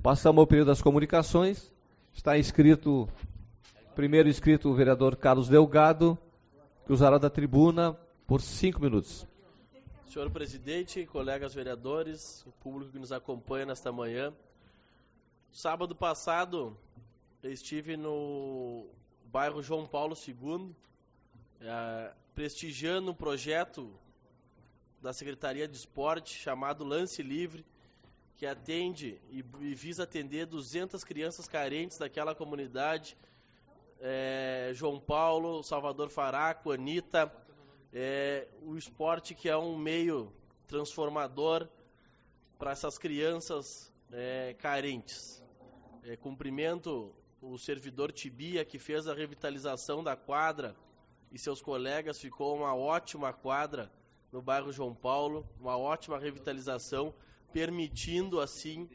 Passamos ao período das comunicações. Está inscrito, primeiro inscrito o vereador Carlos Delgado, que usará da tribuna por 5 minutos. Senhor presidente, colegas vereadores, o público que nos acompanha nesta manhã. Sábado passado, eu estive no bairro João Paulo II, prestigiando um projeto da Secretaria de Esporte chamado Lance Livre, que atende e visa atender 200 crianças carentes daquela comunidade, João Paulo, Salvador Faraco, Anitta, o esporte que é um meio transformador para essas crianças carentes. Cumprimento o servidor Tibia, que fez a revitalização da quadra, e seus colegas, ficou uma ótima quadra no bairro João Paulo, uma ótima revitalização, permitindo assim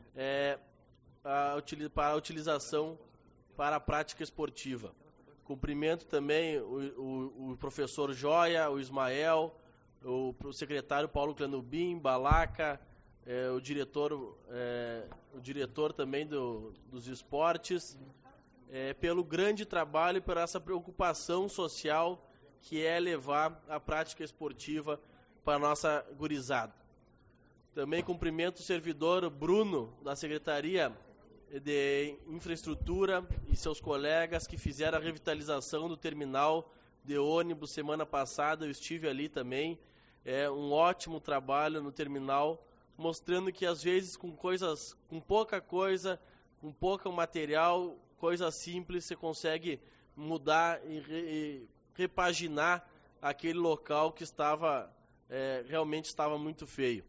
a utilização para a prática esportiva. Cumprimento também o professor Joia, o Ismael, o secretário Paulo Clanubim, Balaca, o diretor também dos esportes, pelo grande trabalho e por essa preocupação social que é levar a prática esportiva para a nossa gurizada. Também cumprimento o servidor Bruno, da Secretaria de Infraestrutura, e seus colegas que fizeram a revitalização do terminal de ônibus semana passada. Eu estive ali também. Um ótimo trabalho no terminal, mostrando que às vezes com pouca coisa, com pouco material, coisa simples, você consegue mudar e repaginar aquele local que realmente estava muito feio.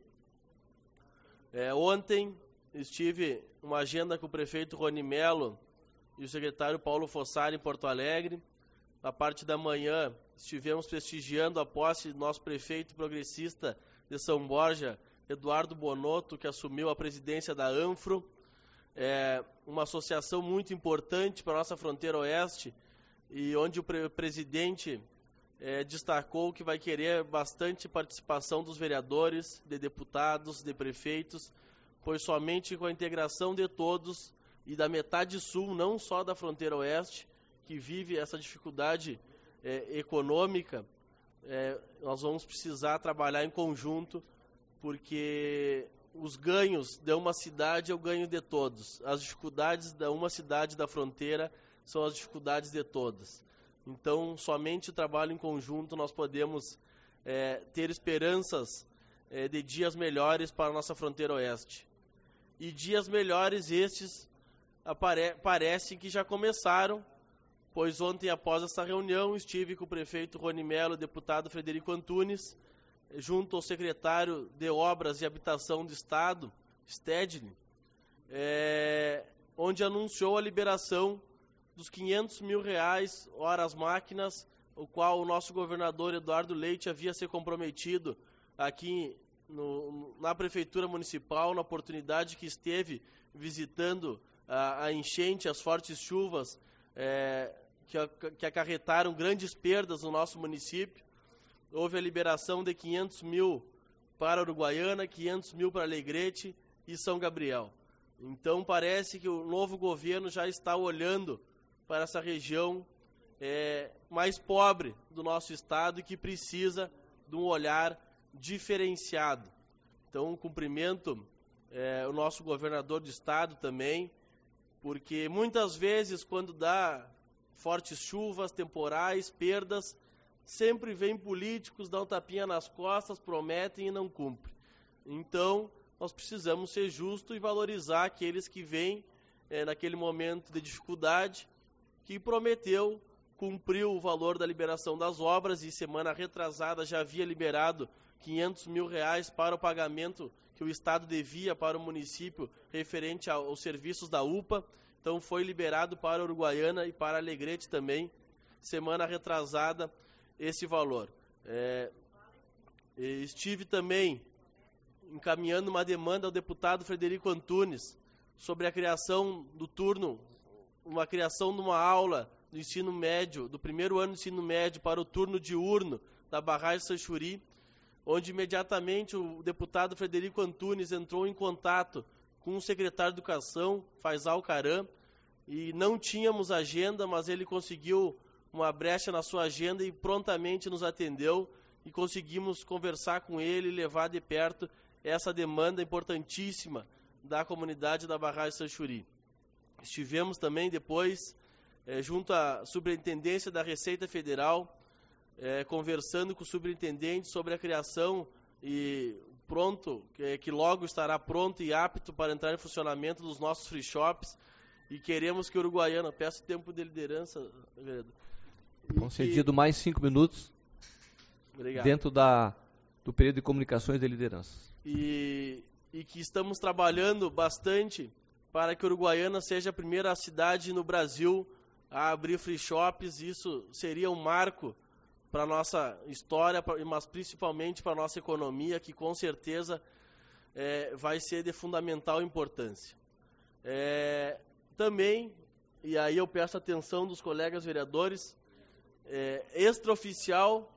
Ontem estive uma agenda com o prefeito Rony Mello e o secretário Paulo Fossari em Porto Alegre. Na parte da manhã estivemos prestigiando a posse do nosso prefeito progressista de São Borja, Eduardo Bonotto, que assumiu a presidência da ANFRO, uma associação muito importante para a nossa fronteira oeste, e onde o presidente destacou que vai querer bastante participação dos vereadores, de deputados, de prefeitos, pois somente com a integração de todos e da metade sul, não só da fronteira oeste, que vive essa dificuldade econômica, nós vamos precisar trabalhar em conjunto, porque os ganhos de uma cidade é o ganho de todos. As dificuldades de uma cidade da fronteira são as dificuldades de todas. Então, somente o trabalho em conjunto nós podemos ter esperanças de dias melhores para a nossa fronteira oeste. E dias melhores estes parecem que já começaram, pois ontem, após essa reunião, estive com o prefeito Rony Mello, o deputado Frederico Antunes, junto ao secretário de Obras e Habitação do Estado, Stedley, onde anunciou a liberação dos R$500 mil horas máquinas, o qual o nosso governador Eduardo Leite havia se comprometido aqui na Prefeitura Municipal, na oportunidade que esteve visitando a enchente, as fortes chuvas que acarretaram grandes perdas no nosso município. Houve a liberação de 500 mil para Uruguaiana, 500 mil para Alegrete e São Gabriel. Então parece que o novo governo já está olhando para essa região mais pobre do nosso estado e que precisa de um olhar diferenciado. Então cumprimento o nosso governador do estado também, porque muitas vezes quando dá fortes chuvas, temporais, perdas, sempre vem políticos, dão tapinha nas costas, prometem e não cumprem. Então, nós precisamos ser justos e valorizar aqueles que vêm naquele momento de dificuldade, que prometeu, cumpriu o valor da liberação das obras, e semana retrasada já havia liberado R$500 mil para o pagamento que o Estado devia para o município referente aos serviços da UPA. Então foi liberado para Uruguaiana e para Alegrete também, semana retrasada, esse valor. Estive também encaminhando uma demanda ao deputado Frederico Antunes sobre a criação do turno, uma criação de uma aula do ensino médio, do primeiro ano do ensino médio para o turno diurno da barragem Sanchuri, onde imediatamente o deputado Frederico Antunes entrou em contato com o secretário de Educação, Faisal Caram, e não tínhamos agenda, mas ele conseguiu uma brecha na sua agenda e prontamente nos atendeu e conseguimos conversar com ele e levar de perto essa demanda importantíssima da comunidade da barragem Sanchuri. Estivemos também depois, junto à Superintendência da Receita Federal, conversando com o superintendente sobre a criação e que logo estará pronto e apto para entrar em funcionamento dos nossos free shops, e queremos que Uruguaiana, peço tempo de liderança, vereador. Concedido mais 5 minutos. Obrigado. Dentro do período de comunicações de liderança. E que estamos trabalhando bastante para que Uruguaiana seja a primeira cidade no Brasil a abrir free shops. Isso seria um marco para a nossa história, mas principalmente para a nossa economia, que com certeza vai ser de fundamental importância. Também, e aí eu peço a atenção dos colegas vereadores, extraoficial,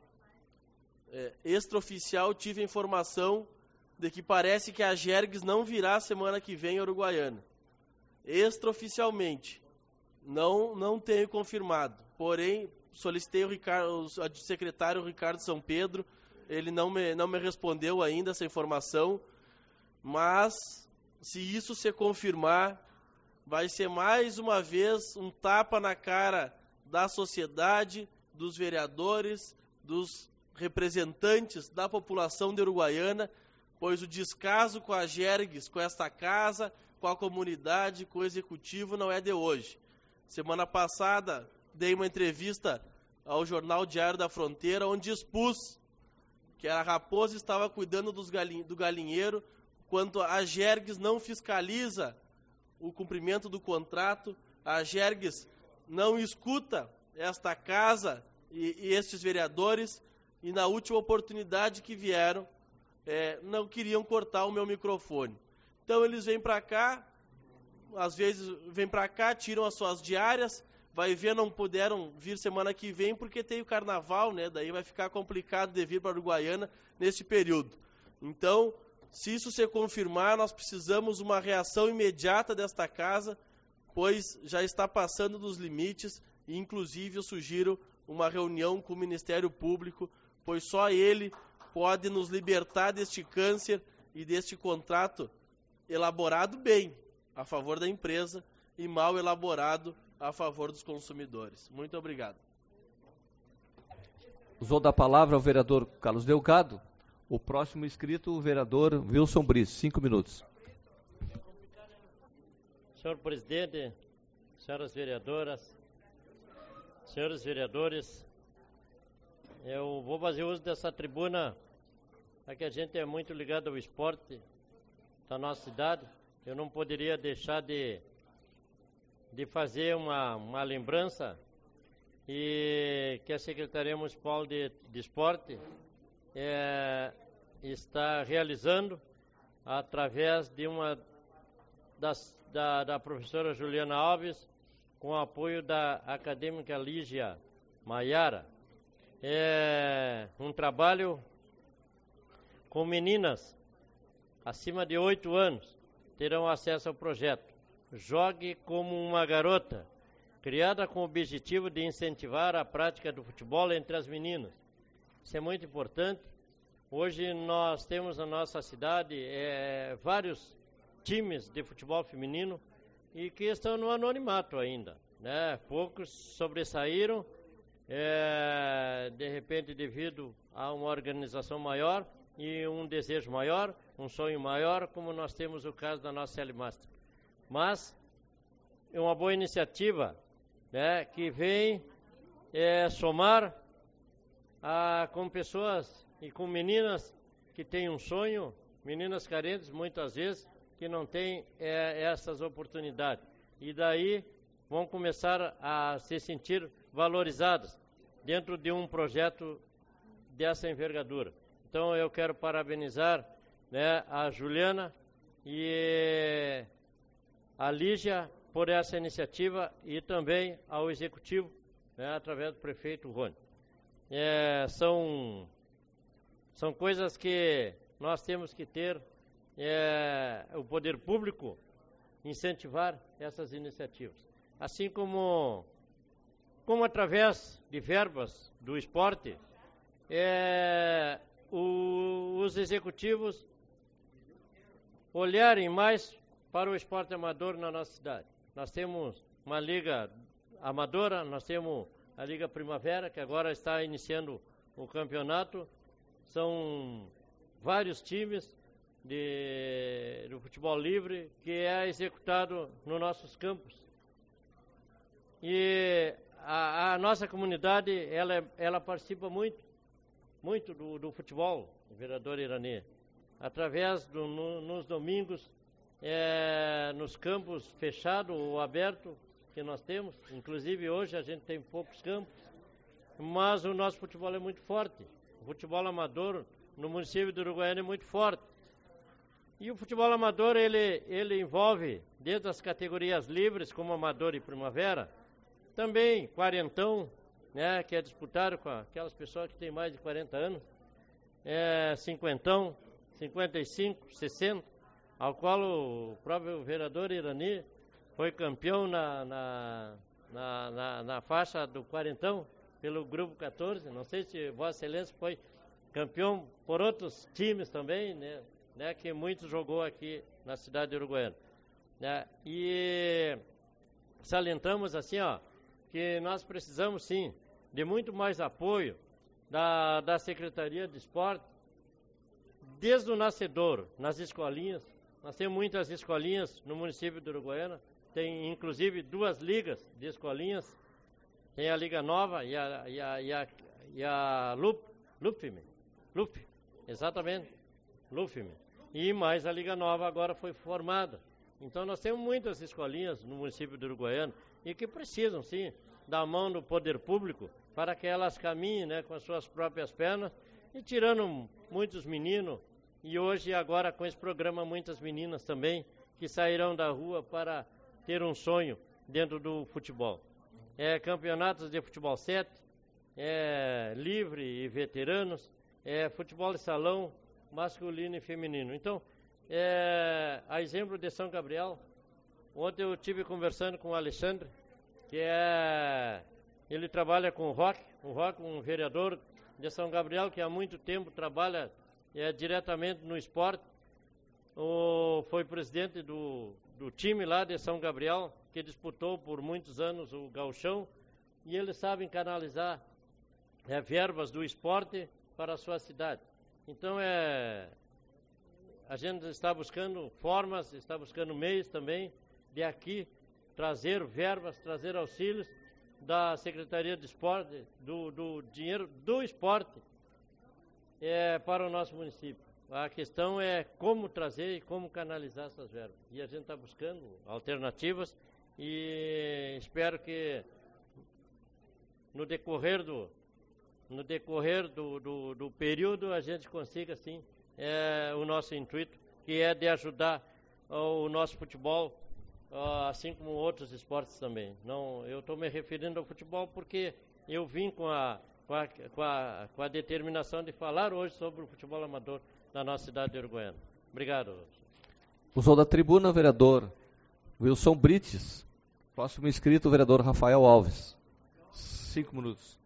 tive a informação de que parece que a Gergues não virá semana que vem a Uruguaiana. Extraoficialmente, não tenho confirmado, porém solicitei o secretário Ricardo São Pedro, ele não me respondeu ainda essa informação, mas se isso se confirmar, vai ser mais uma vez um tapa na cara da sociedade, dos vereadores, dos representantes da população de Uruguaiana, pois o descaso com a Gergues, com esta casa, com a comunidade, com o executivo não é de hoje. Semana passada dei uma entrevista ao jornal Diário da Fronteira, onde expus que a Raposa estava cuidando do galinheiro, quanto a Gergues não fiscaliza o cumprimento do contrato, a Gergues não escuta esta casa e estes vereadores, e na última oportunidade que vieram, não queriam cortar o meu microfone. Então eles vêm para cá, às vezes vêm para cá, tiram as suas diárias, vai ver, não puderam vir semana que vem porque tem o carnaval, né? Daí vai ficar complicado de vir para a Uruguaiana nesse período. Então, se isso se confirmar, nós precisamos uma reação imediata desta casa, pois já está passando dos limites, e inclusive eu sugiro uma reunião com o Ministério Público, pois só ele pode nos libertar deste câncer e deste contrato elaborado bem a favor da empresa e mal elaborado a favor dos consumidores. Muito obrigado. Usou da palavra o vereador Carlos Delgado. O próximo inscrito, o vereador Wilson Brice, 5 minutos. Senhor presidente, senhoras vereadoras, senhores vereadores, eu vou fazer uso dessa tribuna, porque a gente é muito ligado ao esporte da nossa cidade. Eu não poderia deixar de fazer uma lembrança, e que a Secretaria Municipal de Esporte está realizando através de da professora Juliana Alves, com o apoio da acadêmica Lígia Maiara. É um trabalho com meninas acima de 8 anos, terão acesso ao projeto Jogue como uma Garota, criada com o objetivo de incentivar a prática do futebol entre as meninas. Isso é muito importante. Hoje nós temos na nossa cidade vários times de futebol feminino e que estão no anonimato ainda, né? Poucos sobressaíram, de repente devido a uma organização maior e um desejo maior, um sonho maior, como nós temos o caso da nossa L-Master. Mas é uma boa iniciativa, né, que vem somar com pessoas e com meninas que têm um sonho, meninas carentes muitas vezes, que não têm essas oportunidades. E daí vão começar a se sentir valorizadas dentro de um projeto dessa envergadura. Então eu quero parabenizar, né, a Juliana e a Lígia por essa iniciativa, e também ao Executivo, né, através do prefeito Rony. São coisas que nós temos que ter o poder público incentivar essas iniciativas. Assim como através de verbas do esporte, os executivos olharem mais para o esporte amador na nossa cidade. Nós temos uma liga amadora, nós temos a Liga Primavera, que agora está iniciando o campeonato. São vários times do futebol livre que é executado nos nossos campos. E a nossa comunidade, ela participa muito do futebol, vereador Irani, através nos domingos, nos campos fechados ou abertos que nós temos. Inclusive hoje a gente tem poucos campos, mas o nosso futebol é muito forte. O futebol amador no município de Uruguaiana é muito forte. E o futebol amador, ele envolve desde as categorias livres, como amador e primavera, também quarentão, né, que é disputado com aquelas pessoas que têm mais de 40 anos, cinquentão, 55, 60, ao qual o próprio vereador Irani foi campeão na faixa do quarentão, pelo grupo 14. Não sei se Vossa Excelência foi campeão por outros times também, né, que muitos jogou aqui na cidade de Uruguaiana. E salientamos assim, que nós precisamos sim de muito mais apoio da Secretaria de Esporte, desde o nascedor, nas escolinhas. Nós temos muitas escolinhas no município de Uruguaiana, tem inclusive 2 ligas de escolinhas, tem a Liga Nova e a Lufime, exatamente, Lufime. E mais a Liga Nova agora foi formada. Então nós temos muitas escolinhas no município de Uruguaiana e que precisam sim da mão do poder público para que elas caminhem, né, com as suas próprias pernas, e tirando muitos meninos, e hoje agora com esse programa muitas meninas também que sairão da rua para ter um sonho dentro do futebol. Campeonatos de futebol 7, livre e veteranos, futebol de salão masculino e feminino. Então, a exemplo de São Gabriel, ontem eu estive conversando com o Alexandre, que ele trabalha com o Roque, um vereador de São Gabriel que há muito tempo trabalha diretamente no esporte. Foi presidente do time lá de São Gabriel, que disputou por muitos anos o gauchão, e eles sabem canalizar verbas do esporte para a sua cidade. Então, a gente está buscando formas, está buscando meios também de aqui trazer verbas, trazer auxílios da Secretaria de Esporte, do dinheiro do esporte para o nosso município. A questão é como trazer e como canalizar essas verbas. E a gente está buscando alternativas e espero que no decorrer do período a gente consiga, sim, o nosso intuito, que é de ajudar o nosso futebol, assim como outros esportes também. Não, eu estou me referindo ao futebol porque eu vim com a determinação de falar hoje sobre o futebol amador da nossa cidade de Uruguaiana. Obrigado. Usou da tribuna o vereador Wilson Brites. Próximo inscrito, o vereador Rafael Alves. 5 minutos.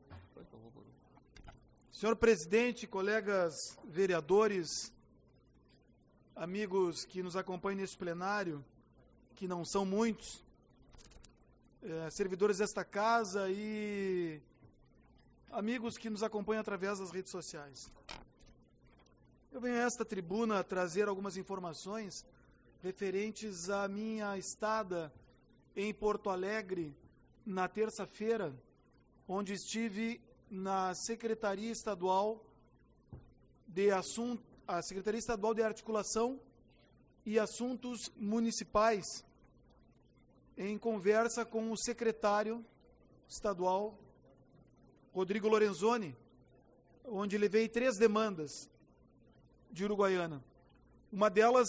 Senhor presidente, colegas vereadores, amigos que nos acompanham nesse plenário, que não são muitos, servidores desta casa e amigos que nos acompanham através das redes sociais. Eu venho a esta tribuna trazer algumas informações referentes à minha estada em Porto Alegre na terça-feira, onde estive na Secretaria Estadual de Articulação e Assuntos Municipais, em conversa com o secretário estadual, Rodrigo Lorenzoni, onde levei 3 demandas de Uruguaiana. Uma delas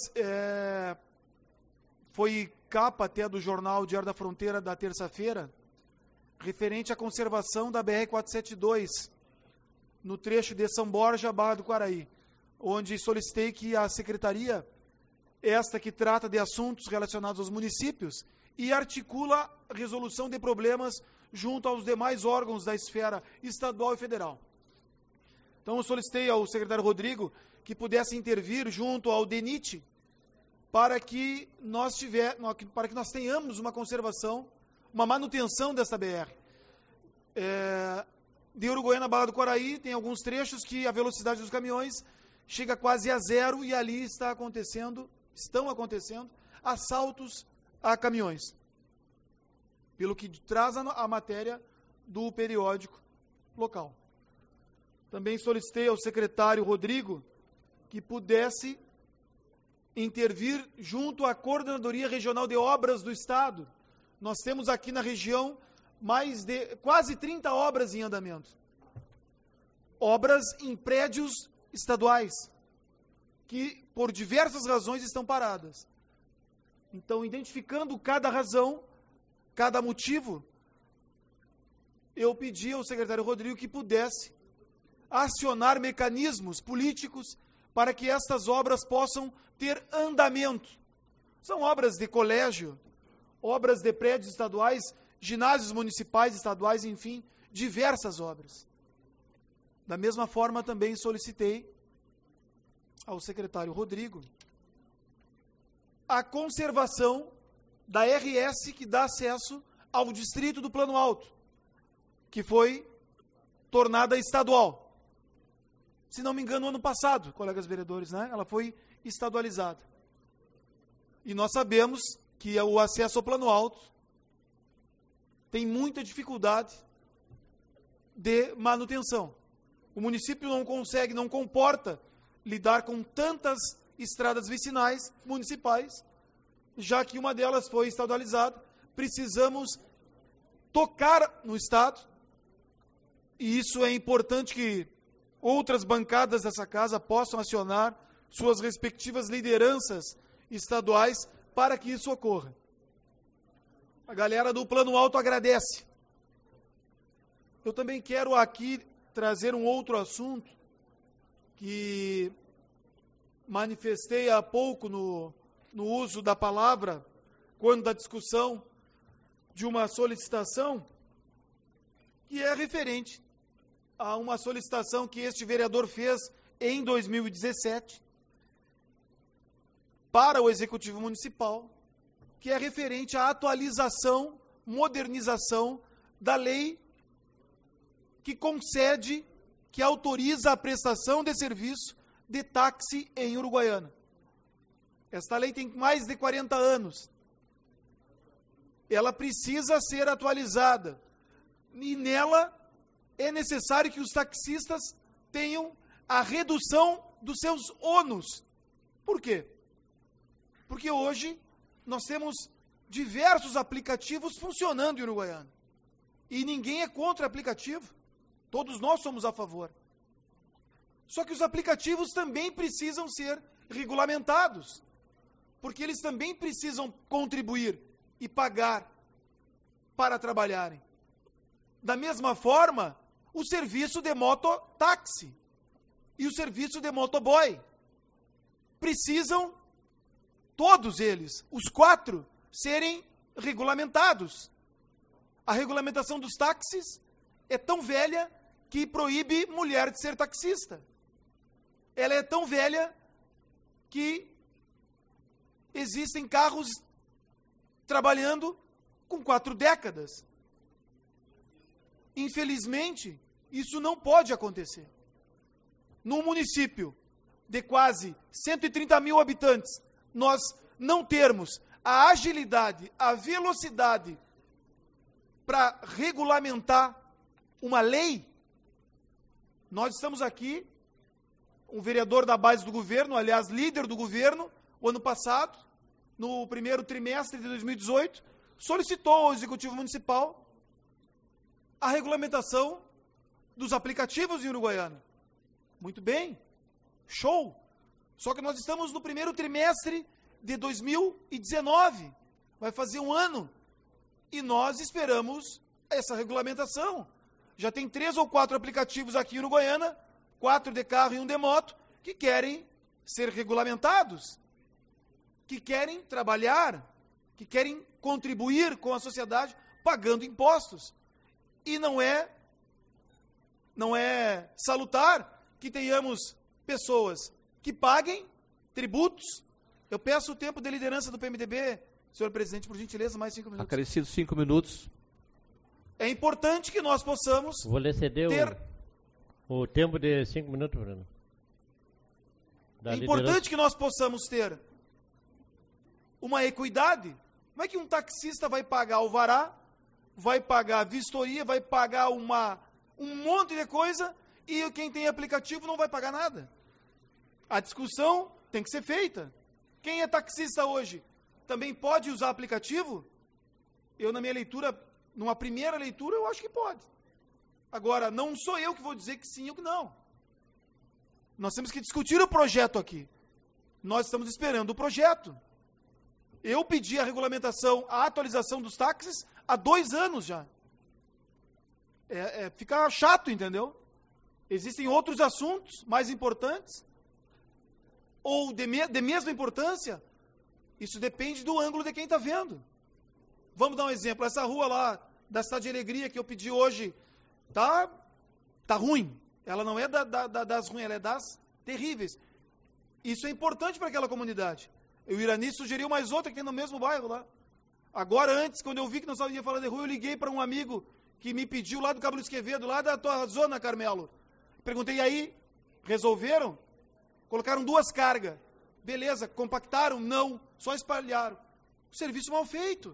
foi capa até do jornal Diário da Fronteira da terça-feira, referente à conservação da BR-472, no trecho de São Borja, Barra do Quaraí, onde solicitei que a Secretaria esta que trata de assuntos relacionados aos municípios e articula a resolução de problemas junto aos demais órgãos da esfera estadual e federal. Então, eu solicitei ao secretário Rodrigo que pudesse intervir junto ao DENIT para que nós tenhamos uma conservação, uma manutenção desta BR. De Uruguaiana a Barra do Quaraí, tem alguns trechos que a velocidade dos caminhões chega quase a zero e ali estão acontecendo assaltos a caminhões. Pelo que traz a matéria do periódico local. Também solicitei ao secretário Rodrigo que pudesse intervir junto à Coordenadoria Regional de Obras do Estado. Nós temos aqui na região mais de quase 30 obras em andamento. Obras em prédios estaduais, que por diversas razões estão paradas. Então, identificando cada razão, cada motivo, eu pedi ao secretário Rodrigo que pudesse acionar mecanismos políticos para que estas obras possam ter andamento. São obras de colégio, obras de prédios estaduais, ginásios municipais, estaduais, enfim, diversas obras. Da mesma forma, também solicitei ao secretário Rodrigo a conservação da RS que dá acesso ao distrito do Plano Alto, que foi tornada estadual. Se não me engano, ano passado, colegas vereadores, né? Ela foi estadualizada. E nós sabemos que o acesso ao Plano Alto tem muita dificuldade de manutenção. O município não consegue, não comporta lidar com tantas estradas vicinais municipais, já que uma delas foi estadualizada. Precisamos tocar no Estado, e isso é importante que outras bancadas dessa casa possam acionar suas respectivas lideranças estaduais para que isso ocorra. A galera do Plano Alto agradece. Eu também quero aqui trazer um outro assunto que manifestei há pouco no uso da palavra, quando da discussão de uma solicitação, que é referente a uma solicitação que este vereador fez em 2017 para o Executivo Municipal, que é referente à atualização, modernização da lei que concede, que autoriza a prestação de serviço de táxi em Uruguaiana. Esta lei tem mais de 40 anos. Ela precisa ser atualizada. E nela é necessário que os taxistas tenham a redução dos seus ônus. Por quê? Porque hoje nós temos diversos aplicativos funcionando em Uruguaiana. E ninguém é contra aplicativo. Todos nós somos a favor. Só que os aplicativos também precisam ser regulamentados. Porque eles também precisam contribuir e pagar para trabalharem. Da mesma forma, o serviço de mototáxi e o serviço de motoboy precisam, todos eles, os 4, serem regulamentados. A regulamentação dos táxis é tão velha que proíbe mulher de ser taxista. Ela é tão velha que existem carros trabalhando com 4 décadas. Infelizmente, isso não pode acontecer. Num município de quase 130 mil habitantes, nós não termos a agilidade, a velocidade para regulamentar uma lei. Nós estamos aqui, um vereador da base do governo, aliás, líder do governo, o ano passado, no primeiro trimestre de 2018, solicitou ao Executivo Municipal a regulamentação dos aplicativos em Uruguaiana. Muito bem, show. Só que nós estamos no primeiro trimestre de 2019, vai fazer um ano, e nós esperamos essa regulamentação. Já tem 3 ou 4 aplicativos aqui em Uruguaiana, 4 de carro e 1 de moto, que querem ser regulamentados. que querem trabalhar, que querem contribuir com a sociedade pagando impostos. E não é salutar que tenhamos pessoas que paguem tributos. Eu peço o tempo de liderança do PMDB, senhor presidente, por gentileza, mais 5 minutos. Acrescido 5 minutos. É importante que nós possamos Vou lhe ceder ter... o tempo de 5 minutos, Bruno. É importante que nós possamos ter uma equidade. Como é que um taxista vai pagar alvará, vai pagar vistoria, vai pagar um monte de coisa e quem tem aplicativo não vai pagar nada? A discussão tem que ser feita. Quem é taxista hoje também pode usar aplicativo? Eu, na minha leitura, numa primeira leitura, eu acho que pode. Agora, não sou eu que vou dizer que sim ou que não. Nós temos que discutir o projeto aqui. Nós estamos esperando o projeto. Eu pedi a regulamentação, a atualização dos táxis há 2 anos já. Fica chato, entendeu? Existem outros assuntos mais importantes ou de mesma importância. Isso depende do ângulo de quem está vendo. Vamos dar um exemplo. Essa rua lá da Cidade de Alegria que eu pedi hoje tá ruim. Ela não é das ruins, ela é das terríveis. Isso é importante para aquela comunidade. O Irani sugeriu mais outra que tem no mesmo bairro lá. Agora, antes, quando eu vi que não sabia falar de rua, eu liguei para um amigo que me pediu lá do Cabo Luiz Quevedo, lá da tua zona, Carmelo. Perguntei, e aí? Resolveram? Colocaram 2 cargas. Beleza, compactaram? Não, só espalharam. Serviço mal feito.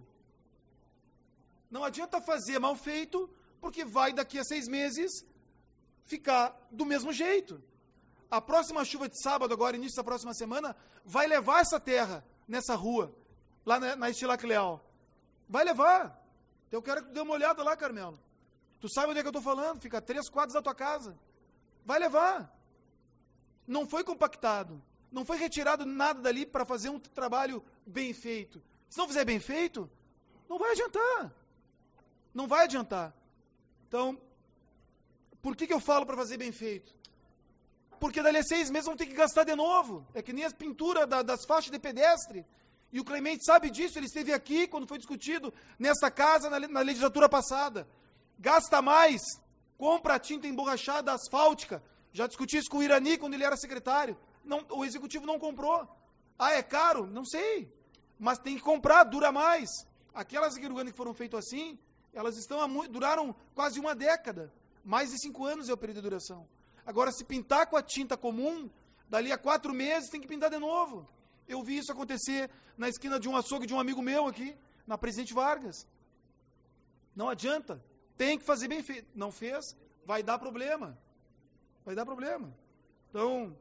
Não adianta fazer mal feito, porque vai daqui a 6 meses ficar do mesmo jeito. A próxima chuva de sábado, agora, início da próxima semana, vai levar essa terra nessa rua, lá na Estilac Leal. Vai levar. Então eu quero que tu dê uma olhada lá, Carmelo. Tu sabe onde é que eu estou falando? Fica 3 quadras da tua casa. Vai levar. Não foi compactado. Não foi retirado nada dali para fazer um trabalho bem feito. Se não fizer bem feito, não vai adiantar. Não vai adiantar. Então, por que eu falo para fazer bem feito? Porque dali a 6 meses vão ter que gastar de novo. É que nem as pinturas das faixas de pedestre. E o Clemente sabe disso, ele esteve aqui quando foi discutido nesta casa na legislatura passada. Gasta mais, compra a tinta emborrachada asfáltica. Já discuti isso com o Irani quando ele era secretário. Não, o executivo não comprou. Ah, é caro? Não sei. Mas tem que comprar, dura mais. Aquelas aqui que foram feitas assim, elas duraram quase 1 década. Mais de 5 anos é o período de duração. Agora, se pintar com a tinta comum, dali a 4 meses tem que pintar de novo. Eu vi isso acontecer na esquina de um açougue de um amigo meu aqui, na Presidente Vargas. Não adianta. Tem que fazer bem feito. Não fez, vai dar problema. Vai dar problema. Então,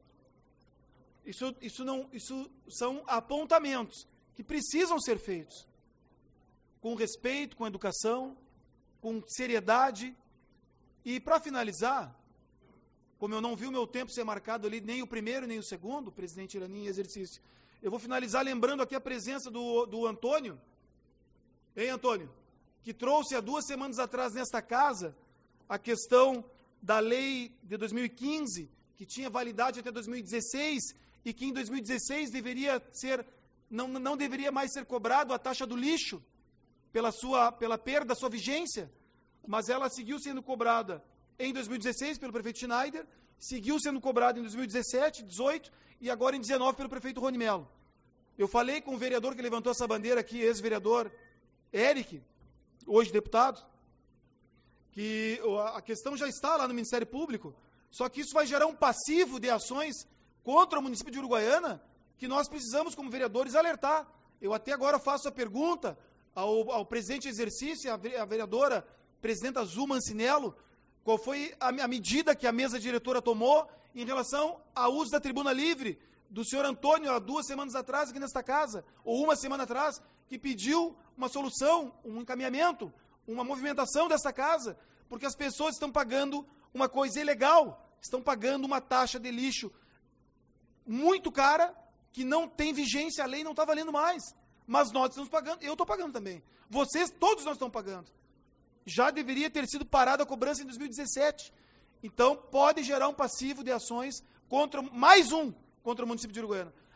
isso são apontamentos que precisam ser feitos. Com respeito, com educação, com seriedade. E para finalizar, como eu não vi o meu tempo ser marcado ali, nem o primeiro nem o segundo, presidente Irani em exercício, eu vou finalizar lembrando aqui a presença do Antônio. Hein, Antônio? Que trouxe há 2 semanas atrás nesta casa a questão da lei de 2015, que tinha validade até 2016, e que em 2016 deveria ser, não deveria mais ser cobrado a taxa do lixo pela perda da sua vigência, mas ela seguiu sendo cobrada em 2016 pelo prefeito Schneider, seguiu sendo cobrada em 2017, 18 e agora em 19 pelo prefeito Rony Mello. Eu falei com o vereador que levantou essa bandeira aqui, ex-vereador Eric, hoje deputado, que a questão já está lá no Ministério Público, só que isso vai gerar um passivo de ações contra o município de Uruguaiana, que nós precisamos, como vereadores, alertar. Eu até agora faço a pergunta ao presidente em exercício, a vereadora presidenta Zu Mancinello, qual foi a medida que a mesa diretora tomou em relação ao uso da tribuna livre do senhor Antônio, há 2 semanas atrás, aqui nesta casa, ou 1 semana atrás, que pediu uma solução, um encaminhamento, uma movimentação dessa casa, porque as pessoas estão pagando uma coisa ilegal, estão pagando uma taxa de lixo muito cara, que não tem vigência, a lei não está valendo mais. Mas nós estamos pagando, eu estou pagando também. Vocês, todos nós estamos pagando. Já deveria ter sido parada a cobrança em 2017. Então, pode gerar um passivo de ações contra o município de Uruguaiana.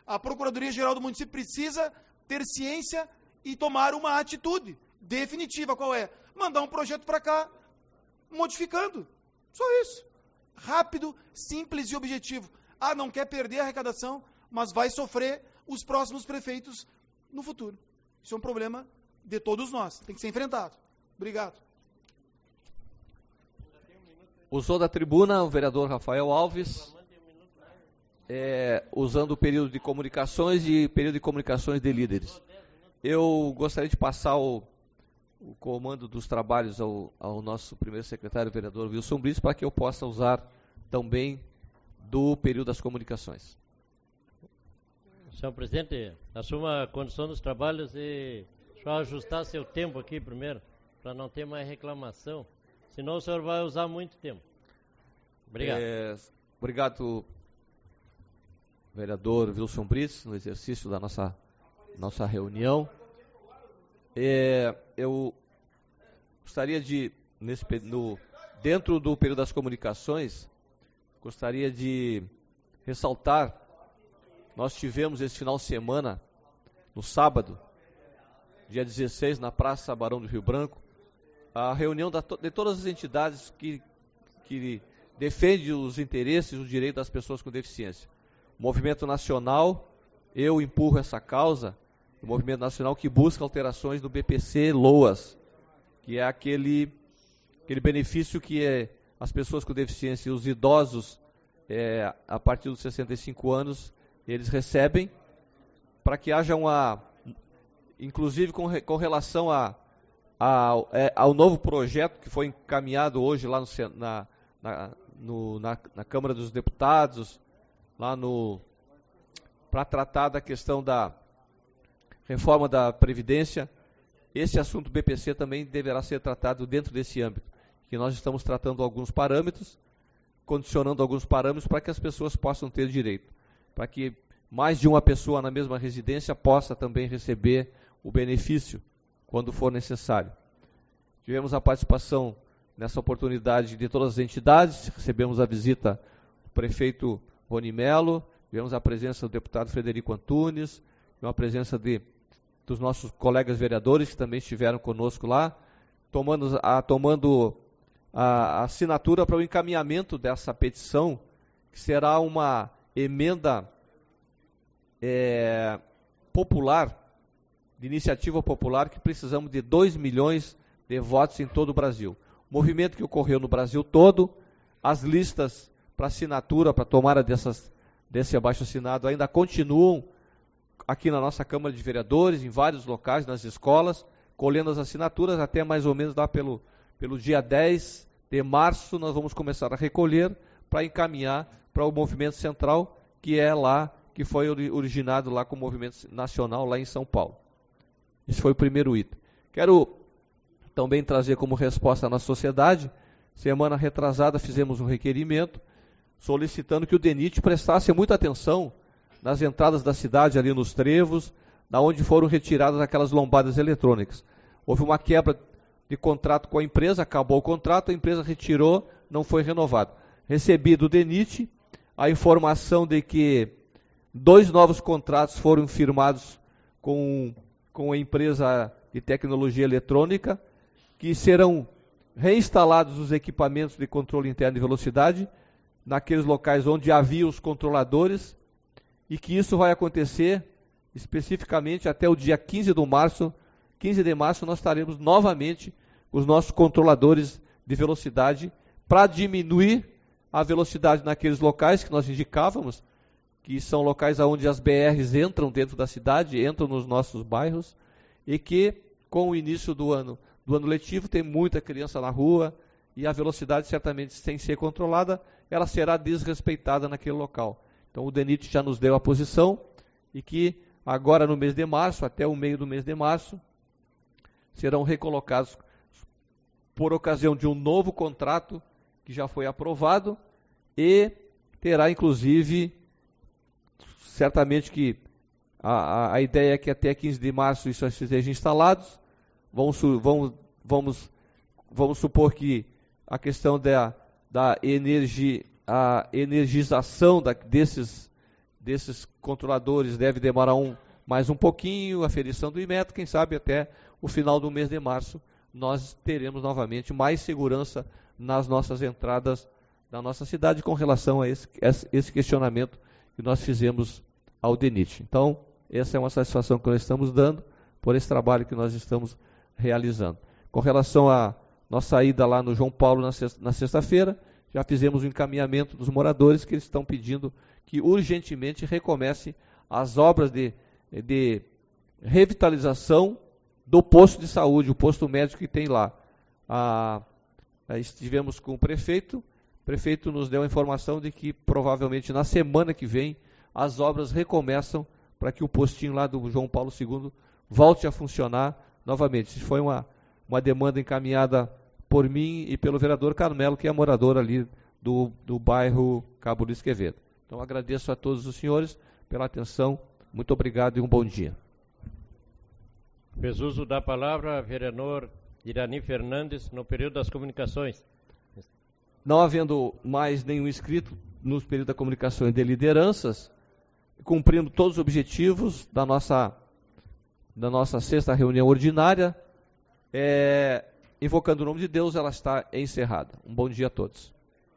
A Procuradoria-Geral do município precisa ter ciência e tomar uma atitude definitiva. Qual é? Mandar um projeto para cá, modificando. Só isso. Rápido, simples e objetivo. Não quer perder a arrecadação, mas vai sofrer os próximos prefeitos no futuro. Isso é um problema de todos nós. Tem que ser enfrentado. Obrigado. Usou da tribuna o vereador Rafael Alves, usando o período de comunicações e período de comunicações de líderes. Eu gostaria de passar o comando dos trabalhos ao nosso primeiro secretário, o vereador Wilson Brice, para que eu possa usar também do período das comunicações. Senhor presidente, assuma a condução dos trabalhos e só ajustar seu tempo aqui primeiro, para não ter mais reclamação. Senão o senhor vai usar muito tempo. Obrigado. Obrigado, vereador Wilson Brice, no exercício da nossa reunião. Eu gostaria de, dentro do período das comunicações, gostaria de ressaltar, nós tivemos esse final de semana, no sábado, dia 16, na Praça Barão do Rio Branco, a reunião de todas as entidades que defendem os interesses e os direitos das pessoas com deficiência. O Movimento Nacional, eu empurro essa causa, o Movimento Nacional que busca alterações do BPC LOAS, que é aquele benefício que as pessoas com deficiência e os idosos, a partir dos 65 anos, eles recebem, para que haja inclusive com relação ao novo projeto que foi encaminhado hoje lá na Câmara dos Deputados, para tratar da questão da reforma da Previdência. Esse assunto BPC também deverá ser tratado dentro desse âmbito, que nós estamos tratando alguns parâmetros, condicionando alguns parâmetros para que as pessoas possam ter direito, para que mais de uma pessoa na mesma residência possa também receber o benefício quando for necessário. Tivemos a participação nessa oportunidade de todas as entidades, recebemos a visita do prefeito Rony Melo, tivemos a presença do deputado Frederico Antunes, a presença dos nossos colegas vereadores que também estiveram conosco lá, tomando a assinatura para o encaminhamento dessa petição, que será uma emenda popular, de iniciativa popular, que precisamos de 2 milhões de votos em todo o Brasil. O movimento que ocorreu no Brasil todo, as listas para assinatura, para tomada desse abaixo-assinado ainda continuam aqui na nossa Câmara de Vereadores, em vários locais, nas escolas, colhendo as assinaturas, até mais ou menos lá pelo dia 10 de março, nós vamos começar a recolher para encaminhar para o movimento central, que foi originado lá com o movimento nacional lá em São Paulo. Esse foi o primeiro item. Quero também trazer como resposta à nossa sociedade, semana retrasada fizemos um requerimento solicitando que o DENIT prestasse muita atenção nas entradas da cidade, ali nos trevos, da onde foram retiradas aquelas lombadas eletrônicas. Houve uma quebra de contrato com a empresa, acabou o contrato, a empresa retirou, não foi renovado. Recebi do DENIT a informação de que 2 novos contratos foram firmados com a empresa de tecnologia eletrônica, que serão reinstalados os equipamentos de controle interno de velocidade naqueles locais onde havia os controladores, e que isso vai acontecer especificamente até o dia 15 de março. 15 de março nós estaremos novamente com os nossos controladores de velocidade para diminuir a velocidade naqueles locais que nós indicávamos, que são locais onde as BRs entram dentro da cidade, entram nos nossos bairros, e que com o início do ano letivo tem muita criança na rua, e a velocidade certamente, sem ser controlada, ela será desrespeitada naquele local. Então o DENIT já nos deu a posição, e que agora no mês de março, até o meio do mês de março, serão recolocados por ocasião de um novo contrato que já foi aprovado, e terá inclusive, certamente que a ideia é que até 15 de março isso esteja instalado. Vamos supor que a questão da energização desses controladores deve demorar mais um pouquinho, a aferição do Inmetro, quem sabe até o final do mês de março nós teremos novamente mais segurança nas nossas entradas da nossa cidade com relação a esse questionamento que nós fizemos ao DENIT. Então, essa é uma satisfação que nós estamos dando por esse trabalho que nós estamos realizando. Com relação à nossa ida lá no João Paulo na sexta-feira, já fizemos o encaminhamento dos moradores que eles estão pedindo que urgentemente recomece as obras de revitalização do posto de saúde, o posto médico que tem lá. Estivemos com o prefeito nos deu a informação de que provavelmente na semana que vem as obras recomeçam para que o postinho lá do João Paulo II volte a funcionar novamente. Isso foi uma demanda encaminhada por mim e pelo vereador Carmelo, que é morador ali do bairro Cabo Luiz Quevedo. Então agradeço a todos os senhores pela atenção. Muito obrigado e um bom dia. Fez uso da palavra, vereador Irani Fernandes, no período das comunicações. Não havendo mais nenhum inscrito no período da comunicação e de lideranças, cumprindo todos os objetivos da nossa sexta reunião ordinária, invocando o nome de Deus, ela está encerrada. Um bom dia a todos.